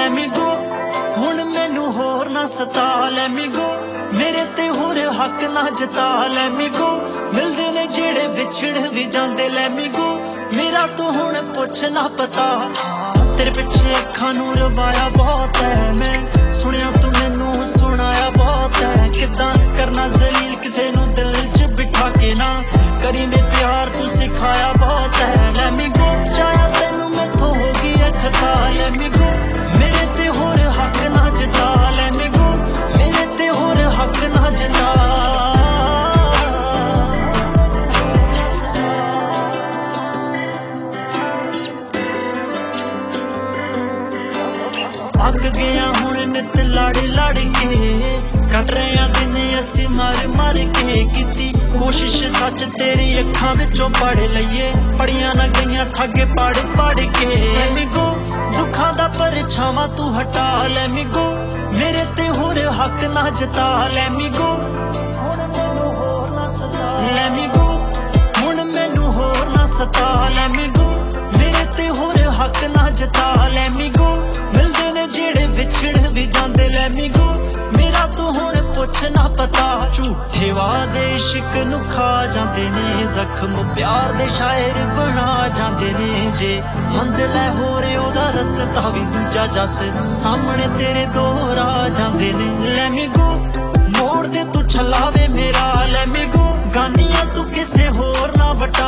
ਲੈ ਮੀ ਗੋ ਹੁਣ ਮੈਨੂੰ ਹੋਰ ਨਾ ਸਤਾ ਲੈ ਮੀ ਗੋ ਮੇਰੇ ਤੇ ਹੋਰ ਹੱਕ ਨਾ ਜਤਾ ਲੈ ਮੀ ਗੋ ਮਿਲਦੇ ਨੇ ਜਿਹੜੇ ਵਿਛੜ ਵੀ ਜਾਂਦੇ ਲੈ ਮੀ ਗੋ ਮੇਰਾ ਤੂੰ ਹੁਣ ਪੁੱਛ ਨਾ ਪਤਾ तेरे पिछे अखा नू रवाया बहुत है मैं सुनिया तू मैनू सुनाया बहुत है किदां करना जलील किसे नू दिल च बिठा के ना करी में प्यार तू सिखाया बहुत है ले मी गो चाया तेनू मैथों हो गई है खता ले मी गो मेरे ते होर हक ना जता ले मी गो मेरे ते होर हक ना जता अग गया हुण नित लड़ लड़ के कट रहे दिन असी मर मर के कीती कोशिश सच तेरी अखां विचों पढ़ लईए पढ़िया ना गईयां थगे पढ़ पढ़ के ले गो दुखां दा परछावां तू हटा ले गो मेरे ते होर हक ना जता ले गो हुण मैनू होर ना सता ले गो हुण मैनू होर ना सता ले गो मेरे ते होर हक ना जता ले गो मिलदे ने जेड़े विछड़ भी जांदे ले मी गो मेरा तू हुण पुछ ना पता झूठे वादे इश्क नू खा जांदे ने जख्म प्यार दे शायर बना जांदे ने जे मंजिल है होर ओदा रस्ता भी दूजा जस सामने तेरे दोहरा जांदे ने ले मी गो मोड़ दे तू छलावे मेरा ले मी गो गानियां तू किसे होर ना वटा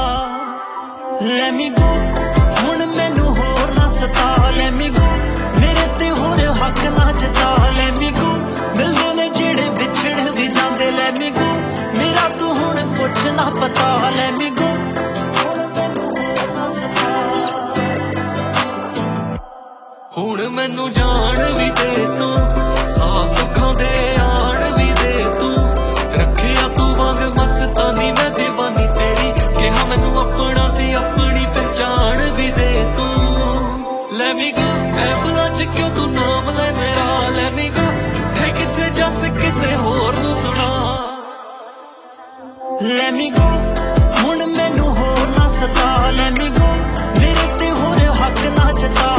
ले मी गो हुण मैनू होर ना सता ले मी गो मेरे ते होर हक ना जता ले मी गो मिलदे ने जेड़े विछड़ भी जांदे ले मी गो मेरा तू हुण पुछ ना पता ले मी गो हुण मैनू जान भी दे तू साह सुखां दे आण भी दे तू रखिया तू वांग मस्तानी मैं दीवानी तेरी कहा मैनू अपना सी अपनी पहचान भी दे तू ले मी गो महफिलां च क्यों तू नाम ले मेरा ले मी गो झूठे किसे जस किसे होर नू सुना ले मी गो हुण मैनू होर ना सता ले मी गो मेरे ते होर हक ना जता